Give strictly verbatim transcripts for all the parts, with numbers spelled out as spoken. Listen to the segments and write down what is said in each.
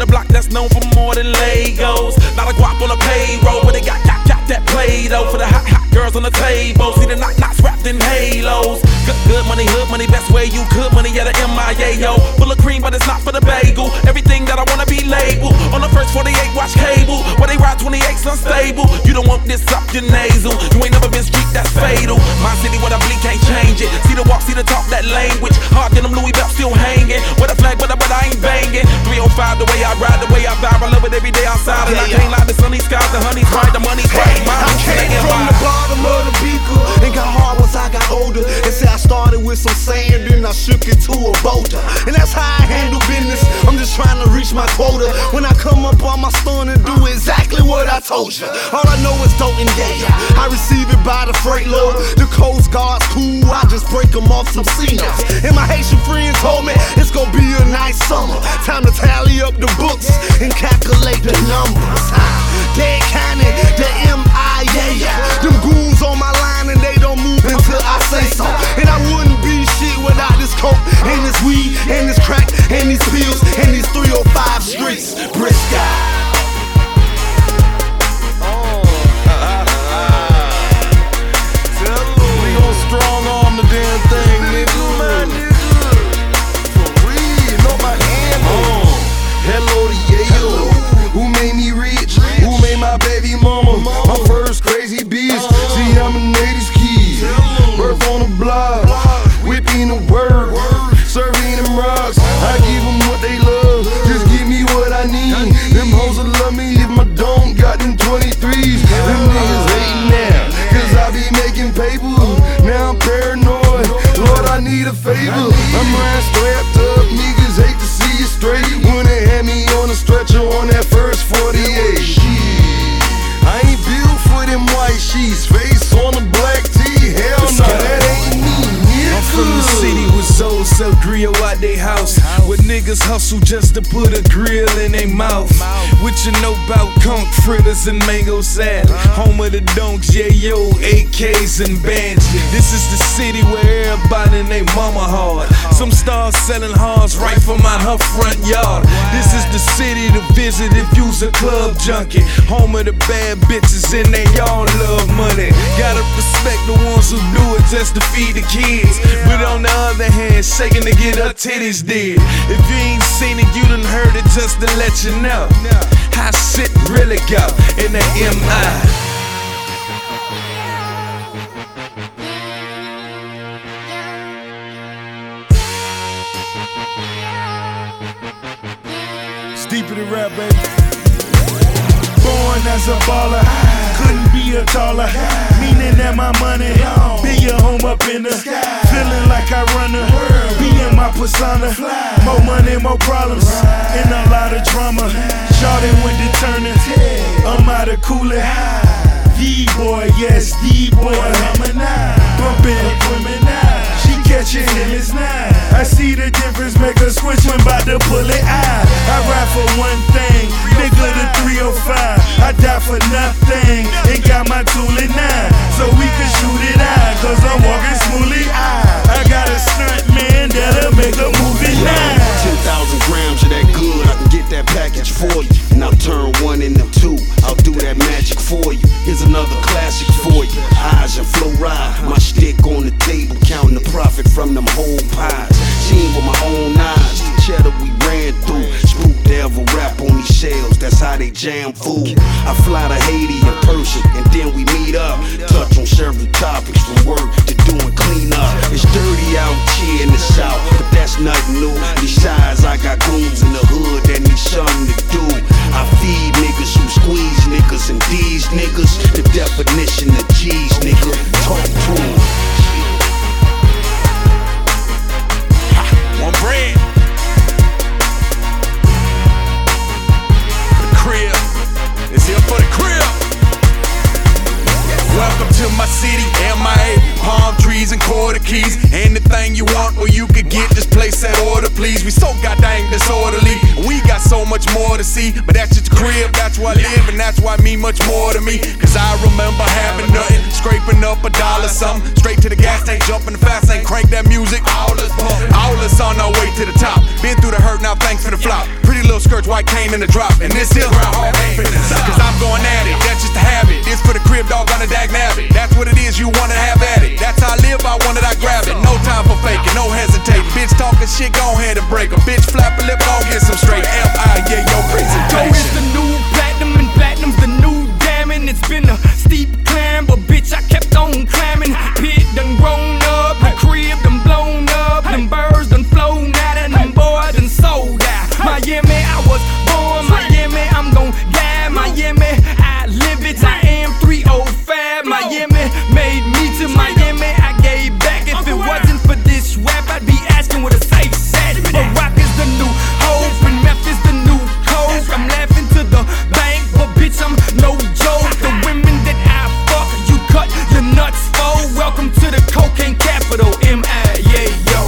the block that's known for more than Legos. Not a guap on a payroll, but they got, got, got that Play-Doh for the hot, hot girls on the table. See the knock knocks wrapped in halos. Good, good money, hood money, best way you could. Money at a M I A, yo. Full of cream, but it's not for the bagel. Everything that I wanna be labeled. On the first forty-eight, watch cable. Where they ride twenty-eights unstable. You don't want this up your nasal. You ain't never been street, that's fatal. My city, what I bleed, can't change it. See the walk, see the talk, that language. Hard in them Louis belts still hanging. With a flag, but, but I ain't banging. three oh five, the way I ride, the way I vibe. I love it every day outside. And yeah, I can't lie, the sunny skies, the honey's right, the money's right. My I came from the bottom of the beaker and got hard once I got older. They say I started with some sand, then I shook it to a boulder. And that's how I handle business. I'm just trying to reach my quota. When I come up on my stun and do exactly what I told you. All I know is dope and yeah, I receive it by the freight load. The Coast Guard's cool, I just break them off some C-notes. And my Haitian friends told me it's gonna be a nice summer. Time to tally up the books and calculate the numbers. Dead County, the M I A. Them goons on my line and they don't move until I say so. And I wouldn't be shit without this coke and this weed and this crack and these pills and these three oh five streets. Briscoe. Strong arm the damn thing, nigga. My nigga. For real, know my ammo. Hello to Yayo. Who made me rich? Who made my baby mama? My first crazy bitch. See, I'm an eighties kid. Birth on the block. Whipping the word. Serving them rocks. I give them what they love. Just give me what I need. Them hoes will love me if my don't got them twenty-threes. Them niggas hating now. Cause I be making paper. Now I'm paranoid, Lord, I need a favor. I'm riding strapped up, niggas hate to see you straight. When they had me on a stretcher on that first forty-eight. I ain't built for them white sheets, face on a black tee. Hell no, that ain't me, nigga. I'm from the city with souls sell grill out they house. Where niggas hustle just to put a grill in they mouth. What you know about conch fritters and mango salad? Home of the donks, yeah yo, A Ks and bands. This is the city where everybody and they mama hard. Some stars selling hearts right from out her front yard. This is the city to visit if you's a club junkie. Home of the bad bitches and they all love money. Gotta respect the ones who do it just to feed the kids. But on the other hand, shaking to get her titties did. If you ain't seen it, you done heard it just to let you know how shit really go in the M I. It's deeper than rap, baby. Born as a baller, couldn't be a taller. Meaning that my money be a home up in the sky. Feeling like I run the world, be in my persona. More money, more problems, and a lot of drama. Shawty went to turning, I'm out of cooling. D-boy, yes, D-boy, bumpin', she catchin', I see the difference, make her switch when bout to pull it out. I ride for one thing, nigga the three oh five. I die for nothing, ain't got my tool in nine. So we can shoot it out, cause I'm walking smoothly. I, I got a stunt man that'll make a movie now. ten thousand grams of that good, I can get that package for you. And I'll turn one into two, I'll do that magic for you. Here's another classic for you. Eyes and flow ride, my stick on the table, counting the profit from them whole pies. Seen with my own eyes, the cheddar we ran through. Spook devil rap on these shells, that's how they jam fool. I fly to Haiti and Persia, and then we meet up. Touch on several topics from work to doing cleanup. It's dirty out here in the south, but that's nothing new. Besides, I got goons in the hood that need something to do. I feed niggas who squeeze niggas, and these niggas, the definition of G's, nigga. Talk to 'em. One bread. The crib. It's here for the crib. Welcome to my city, M I A, palm trees and quarter keys. Anything you want or you could get, this place at order, please. We so goddamn disorderly, we got so much much more to see. But that's just the crib, that's where I live, and that's why I mean much more to me. Cause I remember having nothing, scraping up a dollar something, straight to the gas tank, jumping the fast lane, crank that music. All us pumping, all us on our way to the top. Been through the hurt, now thanks for the flop. Pretty little skirts, white cane in the drop, and this here groundhog ain't finna stop. Cause I'm going at it, that's just a habit. This for the crib dog on the dag nabbit. That's what it is, you wanna have at it. That's how I live, I want it, I grab it. No time for faking, no hesitating. Bitch talking shit, go ahead and break a bitch flap a lip, gon' get some straight F I, yeah, yo, presentation. It's the new platinum and platinum's the new diamond. It's been a steep climb, but bitch, I kept on climbing. Pit done grown up, the crib done blown up, them birds done flown out, and them boys done sold out. Miami, I was born, Miami, I'm gon' die. Miami, I live it, I am three oh five. Miami made me to Miami, I gave back. If it wasn't for this rap, I'd be asking with a safe set. But rock is the new hope, and meth is the new coke. I'm laughing to the bank, but bitch, I'm no joke. The women that I fuck, you cut your nuts for. Welcome to the cocaine capital, M I, yeah, yo.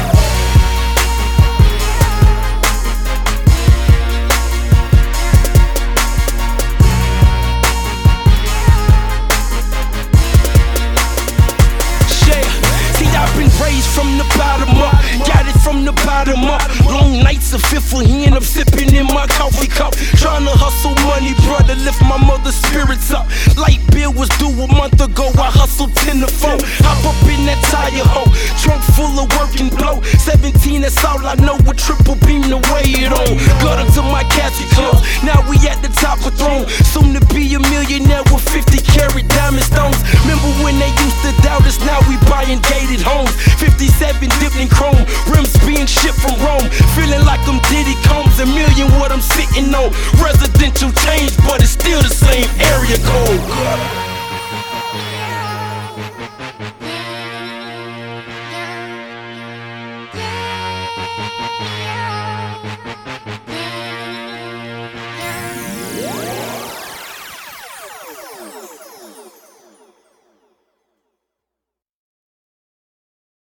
Raised from the bottom up, got it from the bottom up. Long nights of fifth hand, I'm sipping in my coffee cup. Tryna hustle money, brother, lift my mother's spirits up. Light bill was due a month ago, I hustled ten to four. Hop up in that tire hole, trunk full of work and blow. seventeen, that's all I know, with triple beam to weigh it on. Got up to my casket close, now we at the top of throne. Soon to be a millionaire with fifty carat diamond stones. Remember when they used to doubt us, now we buying gated homes. fifty-seven dipped in chrome, rims being shipped from Rome. Feeling like I'm Diddy Combs, a million what I'm sitting on. Residential change, but it's still the same area code.